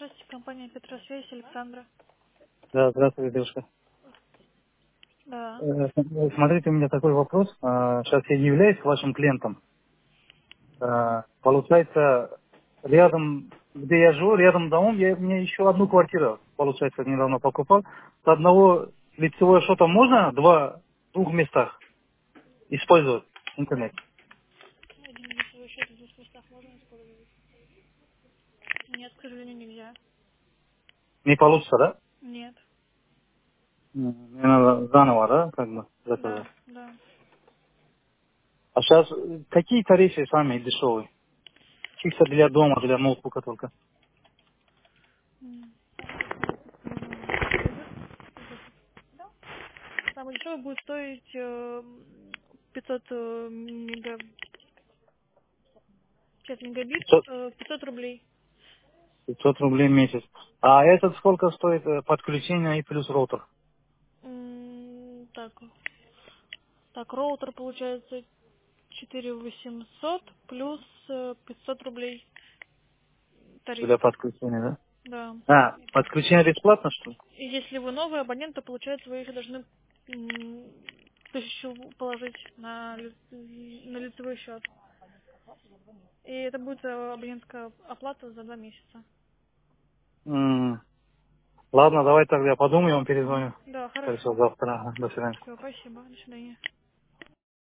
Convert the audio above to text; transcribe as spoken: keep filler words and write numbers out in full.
Здравствуйте, компания Петросвязь, Александра. Да, здравствуйте, девушка. Да. Э, Смотрите, у меня такой вопрос. А, Сейчас я не являюсь вашим клиентом. А, Получается, рядом, где я живу, рядом домом, я, у меня еще одну квартиру, получается, недавно покупал. С одного лицевого счета можно два, в двух местах использовать интернет? Один лицевой счет в двух местах можно использовать? Нет, к сожалению, нельзя. Не получится, да? Нет. М, Мне надо заново, да, как бы заказать. Да, да. А сейчас какие тарифы самые дешевые? Чисто для дома, для ноутбука только. М. Самый дешевый будет стоить э, пятьсот э, мега... сейчас мегабит, э, пятьсот рублей. пятьсот рублей в месяц. А этот сколько стоит э, подключение и плюс роутер? М, Так, так, роутер получается четыре восемьсот плюс э, пятьсот рублей тариф. Для подключения, да? Да. А, подключение бесплатно, что ли? И если вы новый абонент, то получается вы еще должны м, тысячу положить на, ли- на лицевой счет. И это будет э, абонентская оплата за два месяца. М, Ладно, давай тогда я подумаю, я вам Мгм. перезвоню. Да, Хорошо, хорошо. завтра. Ага, до свидания. Все, спасибо. До свидания.